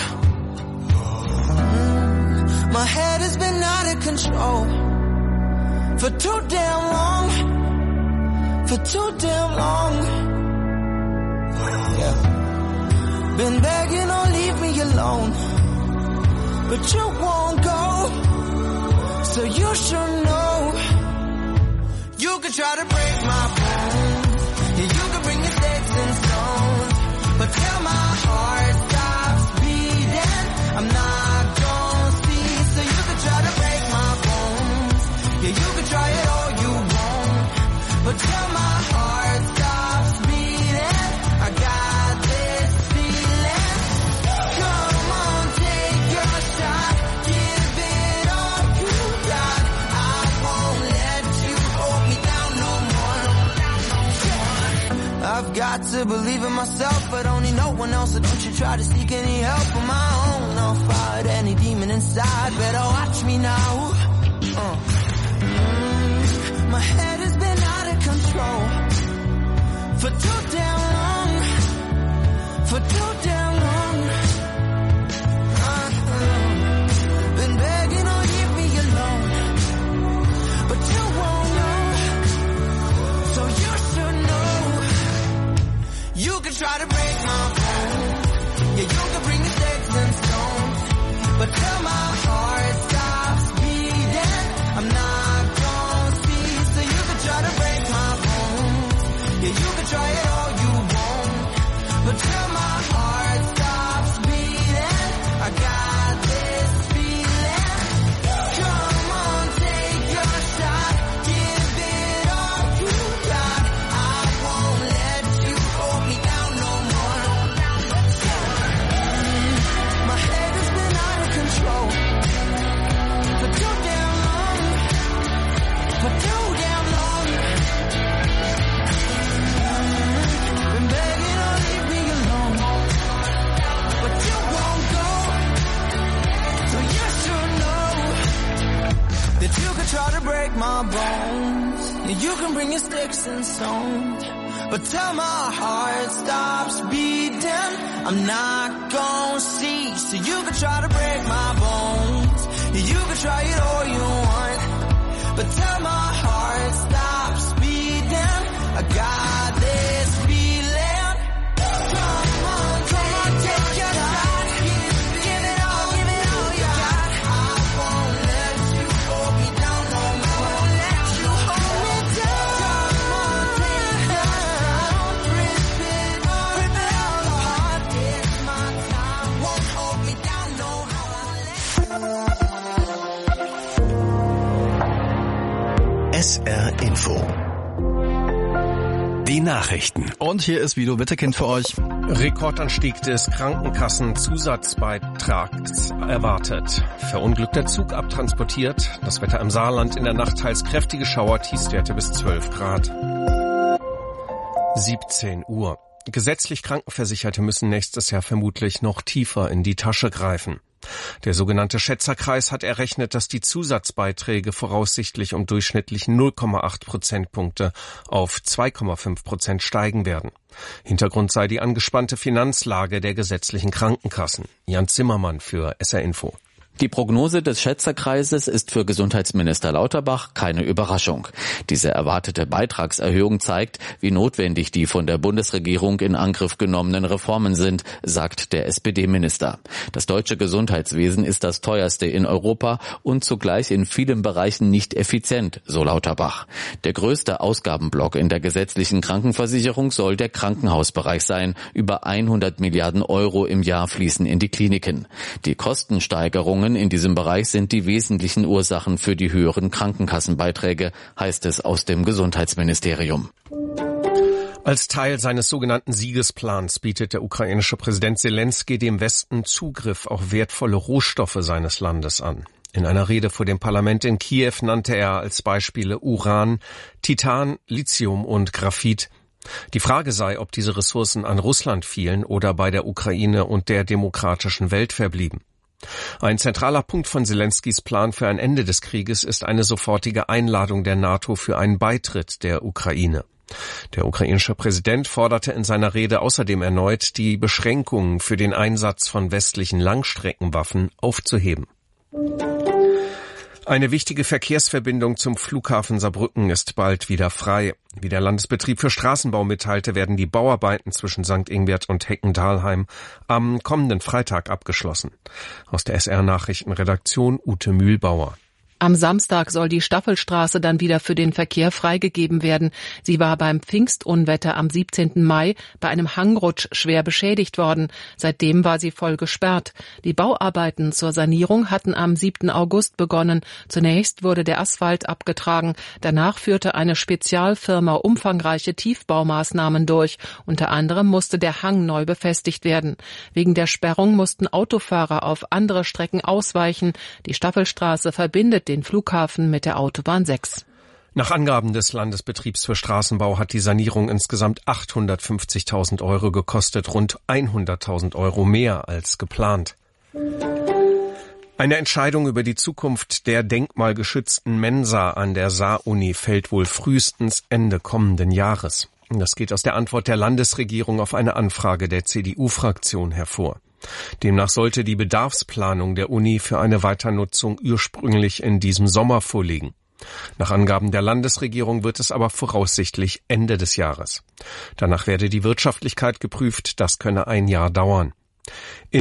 My head has been out of control for too damn long, for too damn long. Yeah, been begging, oh leave me alone, but you won't go. So you should know. You could try to break my bones, yeah, you could bring your sticks and stones, but till my heart stops beating, I'm not gonna see. So you could try to break my bones, yeah, you could try it all you want, but till my heart stops beating, I got this feeling. Come on, take your shot, give it all you got. I won't let you hold me down no more. I've got to believe in myself, but only no one else. So don't you try to seek any help on my own. I'll fight any demon inside, better watch me now. My head has been out of control for too damn long, for too damn long. Been begging, oh leave me alone, but you won't know. So you should know. You can try to break my bones, yeah, you can bring the sticks and stones, but till my heart stops beating, I'm not gonna see. So you can try to break my bones, yeah, you can try it all you want, but till my heart stops beating, I got this feeling. Come on, take your shot, give it all you got. I won't let you hold me down no more. My head has been out of control for too damn long, for too damn long. Been begging, oh leave me alone, but you won't go. So you should know that you can try to break my bones, yeah, you can bring your sticks and stones, But till my heart stops beating, I'm not gonna cease. So you can try to break my bones, you can try it all you want, but till my heart stops beating, I got this feeling. Come on, take your shot. Give it all you got. I won't let you hold me down no more. Let you hold me down. Come on, take your shot. Rip it all apart. It's my time. Won't hold me down no more. SR Info. Die Nachrichten. Und hier ist Guido Wittekind für euch. Rekordanstieg des Krankenkassenzusatzbeitrags erwartet. Verunglückter Zug abtransportiert. Das Wetter im Saarland in der Nacht teils kräftige Schauer, Tiefstwerte bis 12 Grad. 17 Uhr. Gesetzlich Krankenversicherte müssen nächstes Jahr vermutlich noch tiefer in die Tasche greifen. Der sogenannte Schätzerkreis hat errechnet, dass die Zusatzbeiträge voraussichtlich um durchschnittlich 0,8 Prozentpunkte auf 2,5% steigen werden. Hintergrund sei die angespannte Finanzlage der gesetzlichen Krankenkassen. Jan Zimmermann für SR Info. Die Prognose des Schätzerkreises ist für Gesundheitsminister Lauterbach keine Überraschung. Diese erwartete Beitragserhöhung zeigt, wie notwendig die von der Bundesregierung in Angriff genommenen Reformen sind, sagt der SPD-Minister. Das deutsche Gesundheitswesen ist das teuerste in Europa und zugleich in vielen Bereichen nicht effizient, so Lauterbach. Der größte Ausgabenblock in der gesetzlichen Krankenversicherung soll der Krankenhausbereich sein. Über 100 Milliarden Euro im Jahr fließen in die Kliniken. Die Kostensteigerungen in diesem Bereich sind die wesentlichen Ursachen für die höheren Krankenkassenbeiträge, heißt es aus dem Gesundheitsministerium. Als Teil seines sogenannten Siegesplans bietet der ukrainische Präsident Selenskyj dem Westen Zugriff auf wertvolle Rohstoffe seines Landes an. In einer Rede vor dem Parlament in Kiew nannte er als Beispiele Uran, Titan, Lithium und Graphit. Die Frage sei, ob diese Ressourcen an Russland fielen oder bei der Ukraine und der demokratischen Welt verblieben. Ein zentraler Punkt von Selenskys Plan für ein Ende des Krieges ist eine sofortige Einladung der NATO für einen Beitritt der Ukraine. Der ukrainische Präsident forderte in seiner Rede außerdem erneut, die Beschränkungen für den Einsatz von westlichen Langstreckenwaffen aufzuheben. Eine wichtige Verkehrsverbindung zum Flughafen Saarbrücken ist bald wieder frei. Wie der Landesbetrieb für Straßenbau mitteilte, werden die Bauarbeiten zwischen St. Ingbert und Heckendalheim am kommenden Freitag abgeschlossen. Aus der SR-Nachrichtenredaktion Ute Mühlbauer. Am Samstag soll die Staffelstraße dann wieder für den Verkehr freigegeben werden. Sie war beim Pfingstunwetter am 17. Mai bei einem Hangrutsch schwer beschädigt worden. Seitdem war sie voll gesperrt. Die Bauarbeiten zur Sanierung hatten am 7. August begonnen. Zunächst wurde der Asphalt abgetragen. Danach führte eine Spezialfirma umfangreiche Tiefbaumaßnahmen durch. Unter anderem musste der Hang neu befestigt werden. Wegen der Sperrung mussten Autofahrer auf andere Strecken ausweichen. Die Staffelstraße verbindet den Flughafen mit der Autobahn 6. Nach Angaben des Landesbetriebs für Straßenbau hat die Sanierung insgesamt 850.000 Euro gekostet, rund 100.000 Euro mehr als geplant. Eine Entscheidung über die Zukunft der denkmalgeschützten Mensa an der Saar-Uni fällt wohl frühestens Ende kommenden Jahres. Das geht aus der Antwort der Landesregierung auf eine Anfrage der CDU-Fraktion hervor. Demnach sollte die Bedarfsplanung der Uni für eine Weiternutzung ursprünglich in diesem Sommer vorliegen. Nach Angaben der Landesregierung wird es aber voraussichtlich Ende des Jahres. Danach werde die Wirtschaftlichkeit geprüft, das könne ein Jahr dauern.